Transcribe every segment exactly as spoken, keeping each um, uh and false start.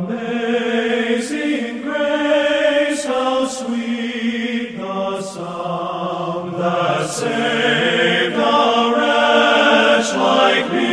Amazing grace, how sweet the sound that saved a wretch like me.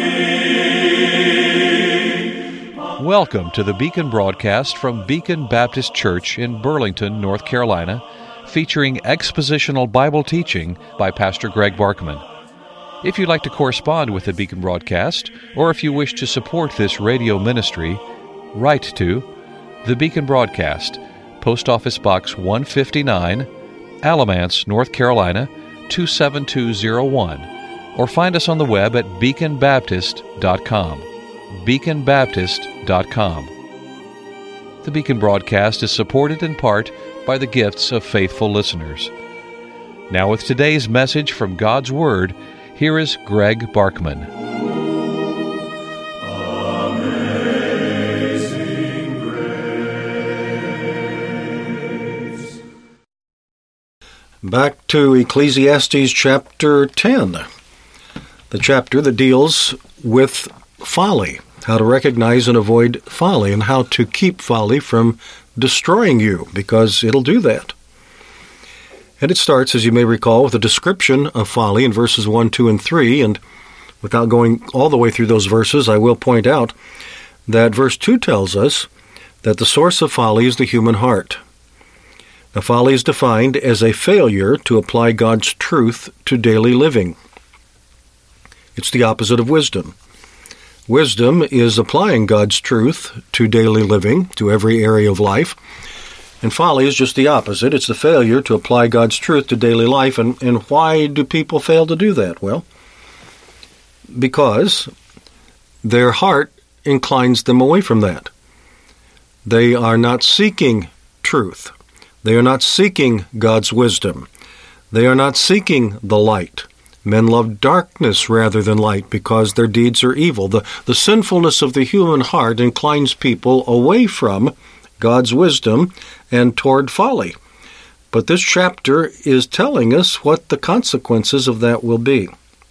Welcome to the Beacon broadcast from Beacon Baptist Church in Burlington, North Carolina, featuring expositional Bible teaching by Pastor Greg Barkman. If you'd like to correspond with the Beacon broadcast, or if you wish to support this radio ministry, write to the Beacon Broadcast, Post Office Box one fifty-nine, Alamance, North Carolina, two seven two zero one, or find us on the web at beacon baptist dot com. beacon baptist dot com. The Beacon broadcast is supported in part by the gifts of faithful listeners. Now with today's message from God's Word, here is Greg Barkman. Amazing grace. Back to Ecclesiastes chapter ten, the chapter that deals with folly, how to recognize and avoid folly, and how to keep folly from destroying you, because it'll do that. And it starts, as you may recall, with a description of folly in verses one, two, and three, and without going all the way through those verses, I will point out that verse two tells us that the source of folly is the human heart. Now, folly is defined as a failure to apply God's truth to daily living. It's the opposite of wisdom. Wisdom is applying God's truth to daily living, to every area of life. And folly is just the opposite. It's the failure to apply God's truth to daily life. And, and why do people fail to do that? Well, because their heart inclines them away from that. They are not seeking truth. They are not seeking God's wisdom. They are not seeking the light. Men love darkness rather than light because their deeds are evil. The, the sinfulness of the human heart inclines people away from God's wisdom and toward folly. But this chapter is telling us what the consequences of that will be.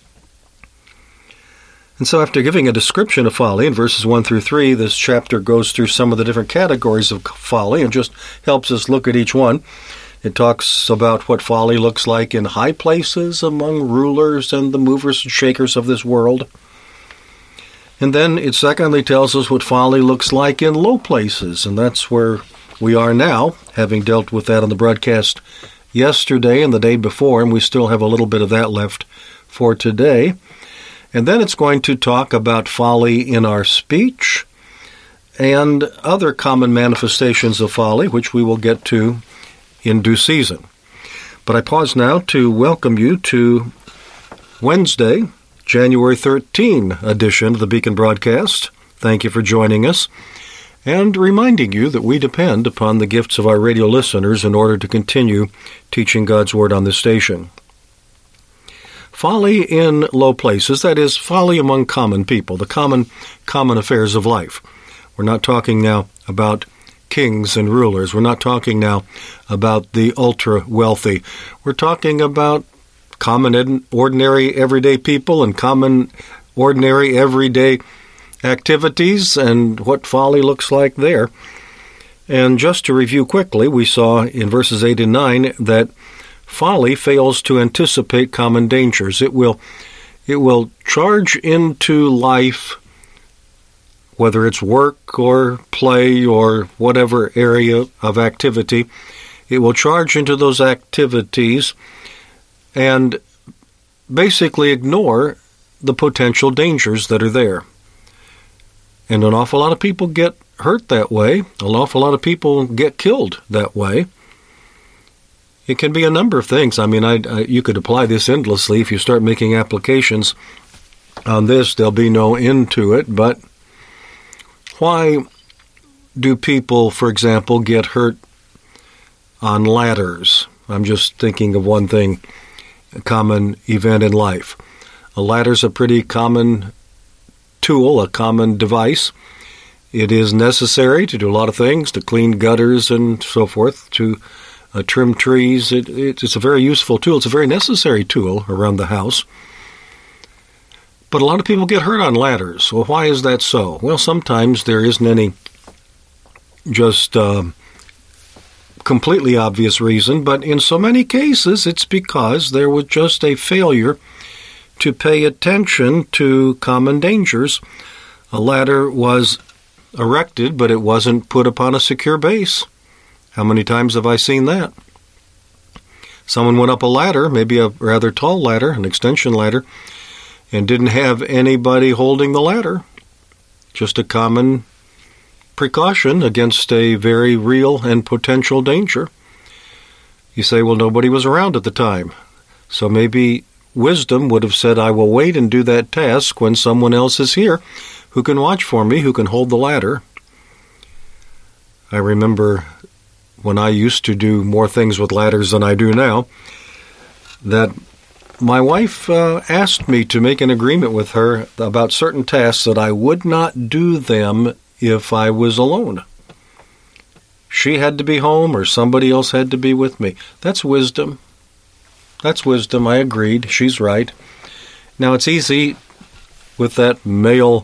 And so after giving a description of folly in verses one through three, this chapter goes through some of the different categories of folly and just helps us look at each one. It talks about what folly looks like in high places among rulers and the movers and shakers of this world. And then it secondly tells us what folly looks like in low places, and that's where we are now, having dealt with that on the broadcast yesterday and the day before, and we still have a little bit of that left for today. And then it's going to talk about folly in our speech and other common manifestations of folly, which we will get to in due season. But I pause now to welcome you to Wednesday, January thirteenth edition of the Beacon broadcast. Thank you for joining us, and reminding you that we depend upon the gifts of our radio listeners in order to continue teaching God's Word on this station. Folly in low places, that is, folly among common people, the common, common affairs of life. We're not talking now about kings and rulers. We're not talking now about the ultra-wealthy. We're talking about common, ordinary, everyday people and common, ordinary, everyday activities and what folly looks like there. And just to review quickly, we saw in verses eight and nine that folly fails to anticipate common dangers. It will, it will charge into life, whether it's work or play or whatever area of activity. It will charge into those activities and basically ignore the potential dangers that are there. And an awful lot of people get hurt that way. An awful lot of people get killed that way. It can be a number of things. I mean, I, I, you could apply this endlessly. If you start making applications on this, there'll be no end to it. But why do people, for example, get hurt on ladders? I'm just thinking of one thing, a common event in life. A ladder's a pretty common tool, a common device. It is necessary to do a lot of things, to clean gutters and so forth, to uh, trim trees. It, it, it's a very useful tool. It's a very necessary tool around the house. But a lot of people get hurt on ladders. Well, why is that so? Well, sometimes there isn't any just um, completely obvious reason, but in so many cases it's because there was just a failure to pay attention to common dangers. A ladder was erected, but it wasn't put upon a secure base. How many times have I seen that? Someone went up a ladder, maybe a rather tall ladder, an extension ladder, and didn't have anybody holding the ladder. Just a common precaution against a very real and potential danger. You say, well, nobody was around at the time. So maybe wisdom would have said, I will wait and do that task when someone else is here who can watch for me, who can hold the ladder. I remember when I used to do more things with ladders than I do now, that my wife uh, asked me to make an agreement with her about certain tasks that I would not do them if I was alone. She had to be home or somebody else had to be with me. That's wisdom. That's wisdom. I agreed. She's right. Now, it's easy with that male,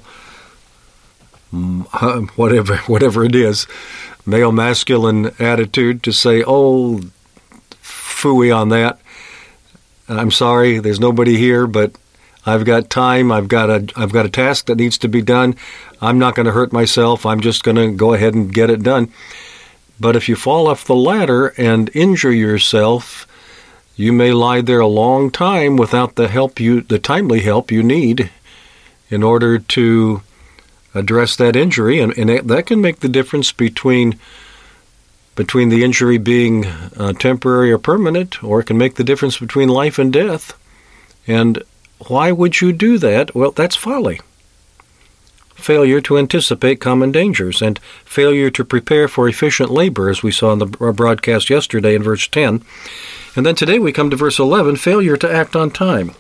whatever, whatever it is, male masculine attitude to say, oh, phooey on that. I'm sorry, there's nobody here, but I've got time. I've got a I've got a task that needs to be done. I'm not going to hurt myself. I'm just going to go ahead and get it done. But if you fall off the ladder and injure yourself, you may lie there a long time without the help you the timely help you need in order to address that injury, and, and that can make the difference between between the injury being uh, temporary or permanent, or it can make the difference between life and death. And why would you do that? Well, that's folly. Failure to anticipate common dangers, and failure to prepare for efficient labor, as we saw in the broadcast yesterday in verse ten. And then today we come to verse eleven, failure to act on time.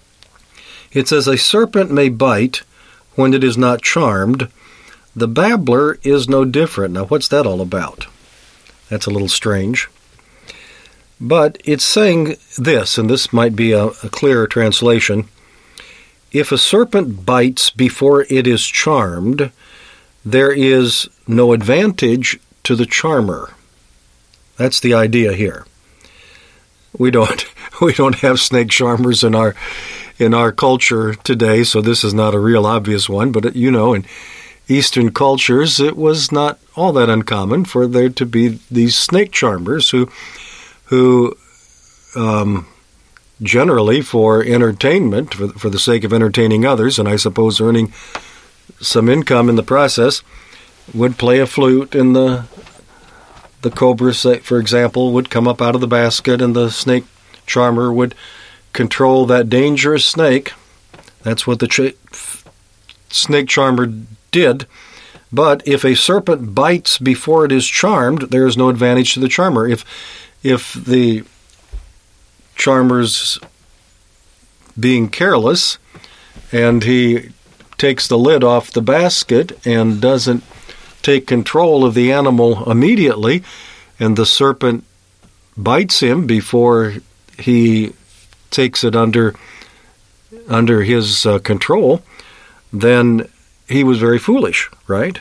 It says, a serpent may bite when it is not charmed. The babbler is no different. Now, what's that all about? That's a little strange. But it's saying this, and this might be a, a clearer translation. If a serpent bites before it is charmed, there is no advantage to the charmer. That's the idea here. We don't we don't have snake charmers in our in our culture today, so this is not a real obvious one. But you know, in Eastern cultures, it was not all that uncommon for there to be these snake charmers who who um, generally for entertainment, for, for the sake of entertaining others, and I suppose earning some income in the process, would play a flute, and the the cobra, for example, would come up out of the basket, and the snake charmer would control that dangerous snake. That's what the ch- snake charmer did. But if a serpent bites before it is charmed, there is no advantage to the charmer. If if the charmer's being careless and he takes the lid off the basket and doesn't take control of the animal immediately, and the serpent bites him before he takes it under under his uh, control, then he was very foolish, right?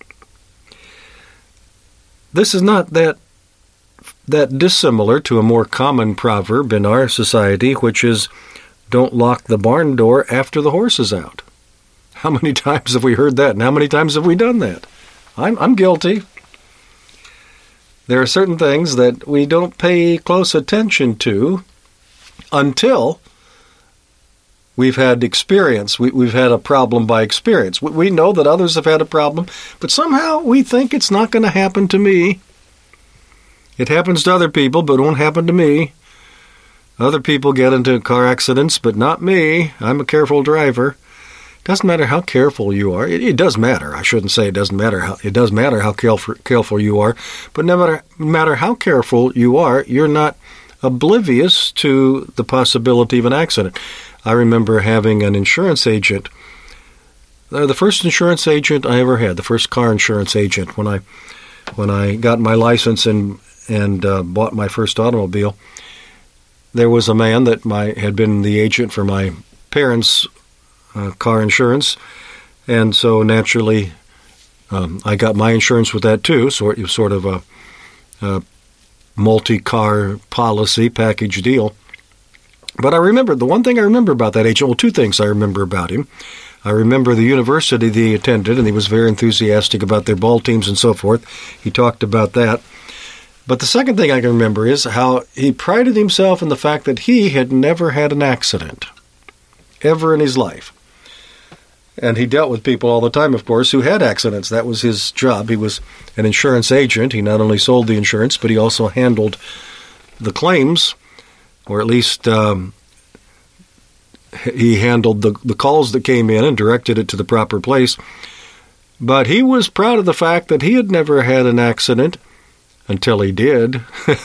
This is not that that dissimilar to a more common proverb in our society, which is, don't lock the barn door after the horse is out. How many times have we heard that, and how many times have we done that? I'm, I'm guilty. There are certain things that we don't pay close attention to until we've had experience. We, we've had a problem by experience. We, we know that others have had a problem, but somehow we think it's not going to happen to me. It happens to other people, but it won't happen to me. Other people get into car accidents, but not me. I'm a careful driver. Doesn't matter how careful you are. It, it does matter. I shouldn't say it doesn't matter. How, it does matter how careful, careful you are. But no matter, no matter how careful you are, you're not oblivious to the possibility of an accident. I remember having an insurance agent, uh, the first insurance agent I ever had, the first car insurance agent, when I when I got my license and and uh, bought my first automobile. There was a man that my had been the agent for my parents' uh, car insurance, and so naturally Um, I got my insurance with that too, so it was sort of a, a multi-car policy package deal. But I remember, the one thing I remember about that agent, well, two things I remember about him. I remember the university that he attended, and he was very enthusiastic about their ball teams and so forth. He talked about that. But the second thing I can remember is how he prided himself in the fact that he had never had an accident, ever in his life. And he dealt with people all the time, of course, who had accidents. That was his job. He was an insurance agent. He not only sold the insurance, but he also handled the claims, or at least um, he handled the, the calls that came in and directed it to the proper place. But he was proud of the fact that he had never had an accident until he did.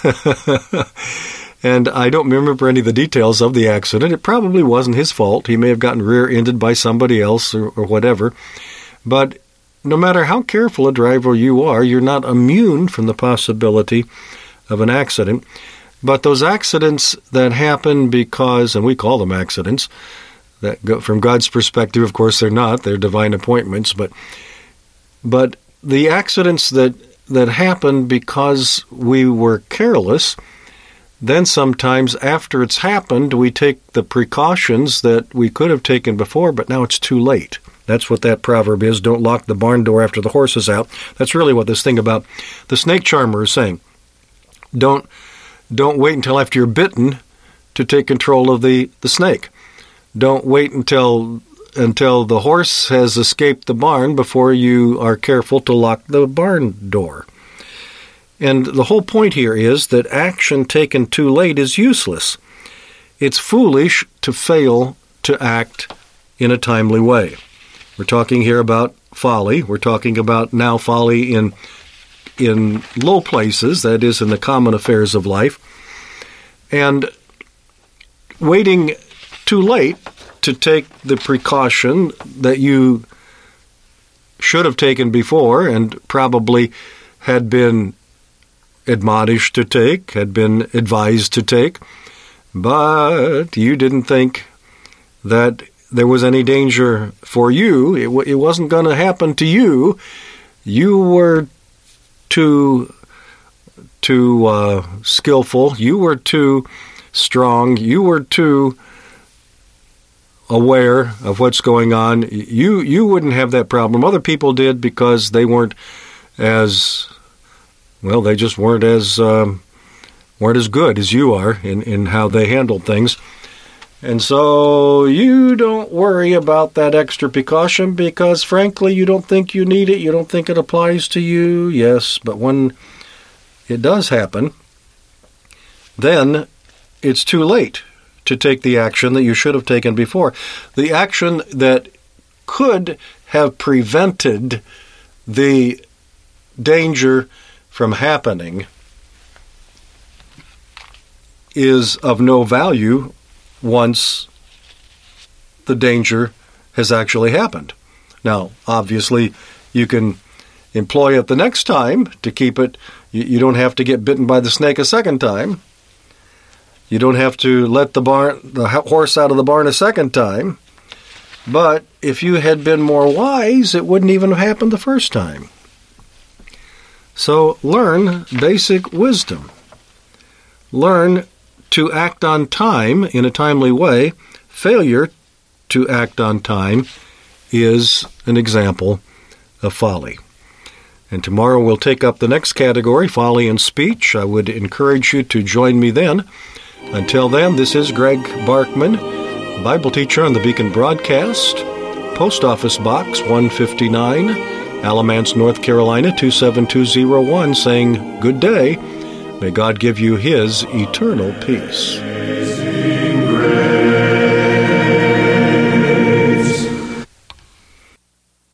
And I don't remember any of the details of the accident. It probably wasn't his fault. He may have gotten rear-ended by somebody else or, or whatever. But no matter how careful a driver you are, you're not immune from the possibility of an accident. But those accidents that happen because, and we call them accidents, that go, from God's perspective, of course, they're not. They're divine appointments. But but the accidents that, that happen because we were careless, then sometimes after it's happened, we take the precautions that we could have taken before, but now it's too late. That's what that proverb is. Don't lock the barn door after the horse is out. That's really what this thing about the snake charmer is saying. Don't don't wait until after you're bitten to take control of the, the snake. Don't wait until until the horse has escaped the barn before you are careful to lock the barn door. And the whole point here is that action taken too late is useless. It's foolish to fail to act in a timely way. We're talking here about folly. We're talking about now folly in in low places, that is, in the common affairs of life. And waiting too late to take the precaution that you should have taken before and probably had been admonished to take, had been advised to take, but you didn't think that there was any danger for you. It, w- it wasn't going to happen to you. You were too too uh, skillful. You were too strong. You were too aware of what's going on. You you wouldn't have that problem. Other people did because they weren't as well. They just weren't as um, weren't as good as you are in, in how they handled things. And so you don't worry about that extra precaution because, frankly, you don't think you need it. You don't think it applies to you. Yes, but when it does happen, then it's too late to take the action that you should have taken before. The action that could have prevented the danger from happening is of no value once the danger has actually happened. Now, obviously, you can employ it the next time to keep it. You, you don't have to get bitten by the snake a second time. You don't have to let the barn, the horse out of the barn a second time. But if you had been more wise, it wouldn't even have happened the first time. So learn basic wisdom. Learn to act on time in a timely way. Failure to act on time is an example of folly. And tomorrow we'll take up the next category, folly in speech. I would encourage you to join me then. Until then, this is Greg Barkman, Bible teacher on the Beacon Broadcast, Post Office Box one fifty-nine, Alamance, North Carolina two seven two zero one, saying good day. May God give you His eternal peace.